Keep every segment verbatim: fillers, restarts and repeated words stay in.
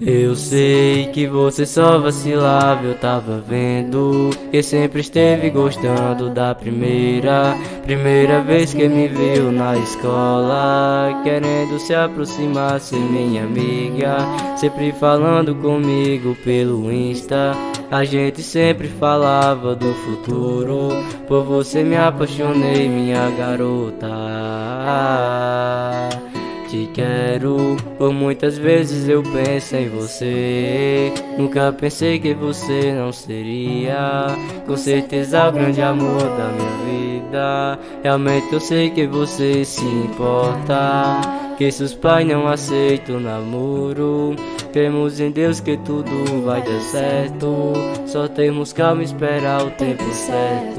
Eu sei que você só vacilava, eu tava vendo que sempre esteve gostando da primeira Primeira vez que me viu na escola, querendo se aproximar, ser minha amiga, sempre falando comigo pelo Insta. A gente sempre falava do futuro, por você me apaixonei, minha garota. Te quero, por muitas vezes eu penso em você. Nunca pensei que você não seria, com certeza, o grande amor da minha vida. Realmente eu sei que você se importa, que seus pais não aceitam namoro. Cremos em Deus que tudo vai dar certo, só temos calma e esperar o tempo certo.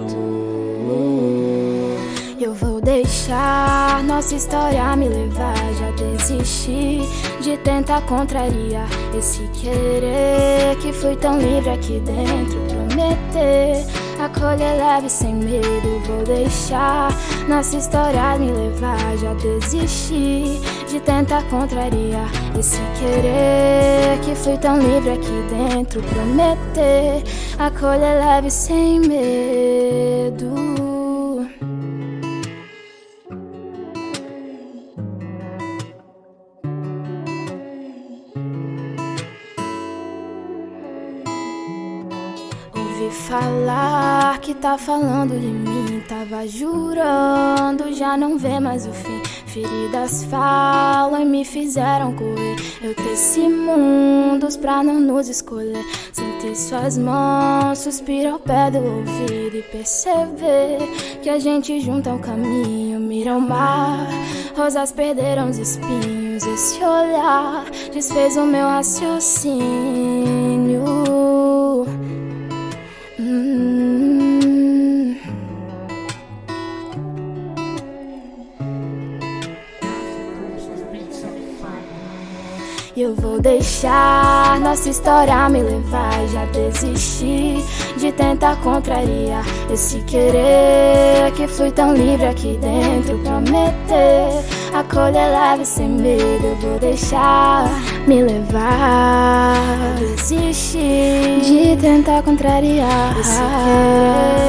Eu vou deixar nossa história me levar. Já desisti de tentar contrariar esse querer que fui tão livre aqui dentro. Prometer, acolher leve sem medo. Vou deixar nossa história me levar. Já desisti de tentar contrariar esse querer que fui tão livre aqui dentro. Prometer, acolher leve sem medo. Ouvi falar que tá falando de mim, tava jurando já não vê mais o fim. Feridas falam e me fizeram correr. Eu teci mundos pra não nos escolher. Sentir suas mãos, suspiro ao pé do ouvido e perceber que a gente junta o caminho, mira o mar. Rosas perderam os espinhos, esse olhar desfez o meu raciocínio. Hum. Eu vou deixar nossa história me levar. Já desisti de tentar contrariar esse querer que fui tão livre aqui dentro. Prometer, acolher leve sem medo. Eu vou deixar me levar. Desisti de tentar contrariar esse querer